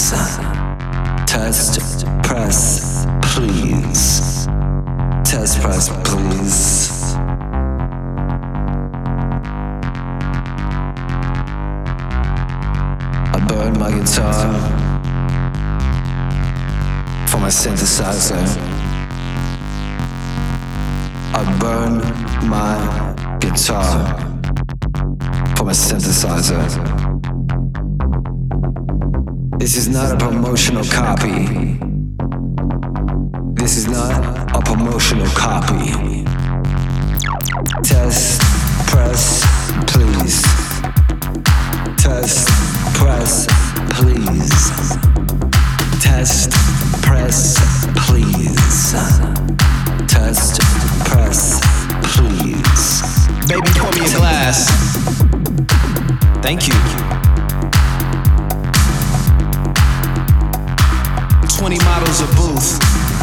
please. Test, press, please. Test, press, please. I burn my guitar for my synthesizer. I burn my guitar for my synthesizer. This is not a promotional copy. This is not a promotional copy. Test, press, please. Test, press, please. Test, press, please. Test, press, please. Baby, pour me a glass. Thank you. 20 models of booth.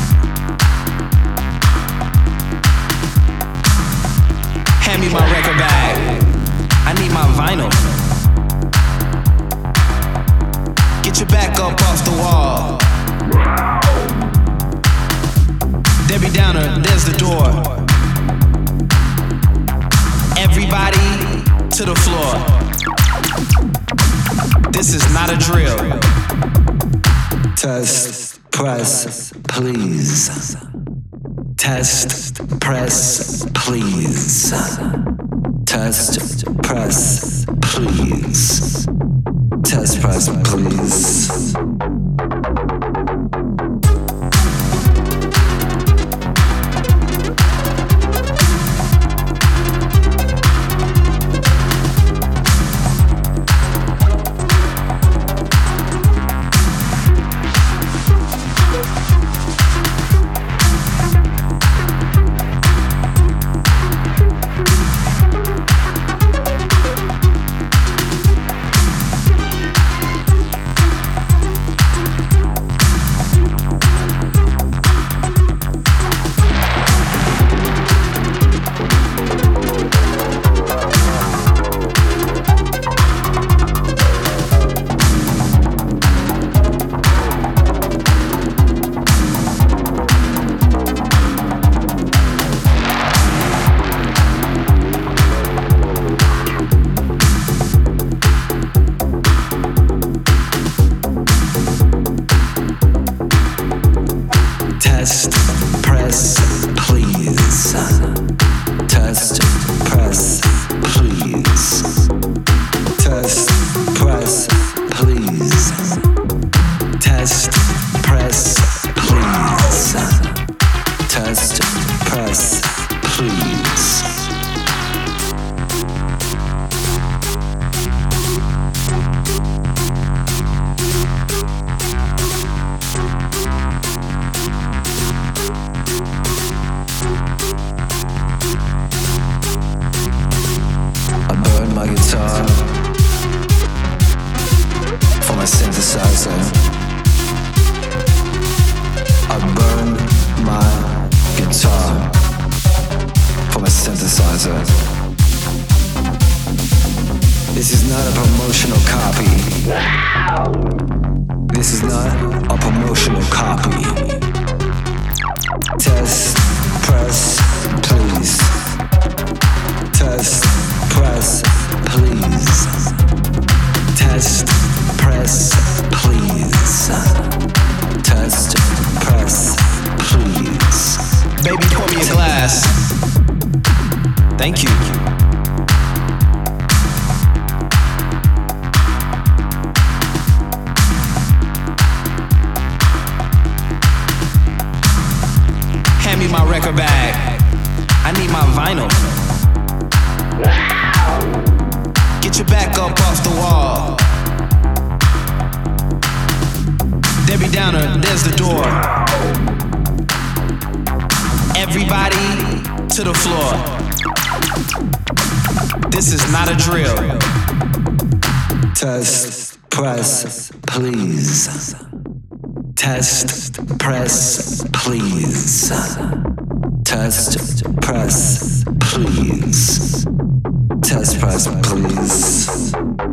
Hand me my record bag. I need my vinyl. Get your back up off the wall. Debbie Downer, there's the door. Everybody to the floor. This is not a drill. Test, press, please. Test, press, please. Test, press, please. Test, press, please. Test, press, please. Test, press, please. Test, press, please. Test, press, please. Test, press, please. My guitar for my synthesizer. I burn my guitar for my synthesizer. This is not a promotional copy. This is not a promotional copy. Test, press, please. Test, press, please. Test, press, please. Test, press, please. Baby, pour me a glass. Thank you. Hand me my record bag. I need my vinyl. Get your back up off the wall. Debbie Downer, there's the door. Everybody to the floor. This is not a drill. Test, press, please. Test, press, please. Test, press, please. Test, press, please.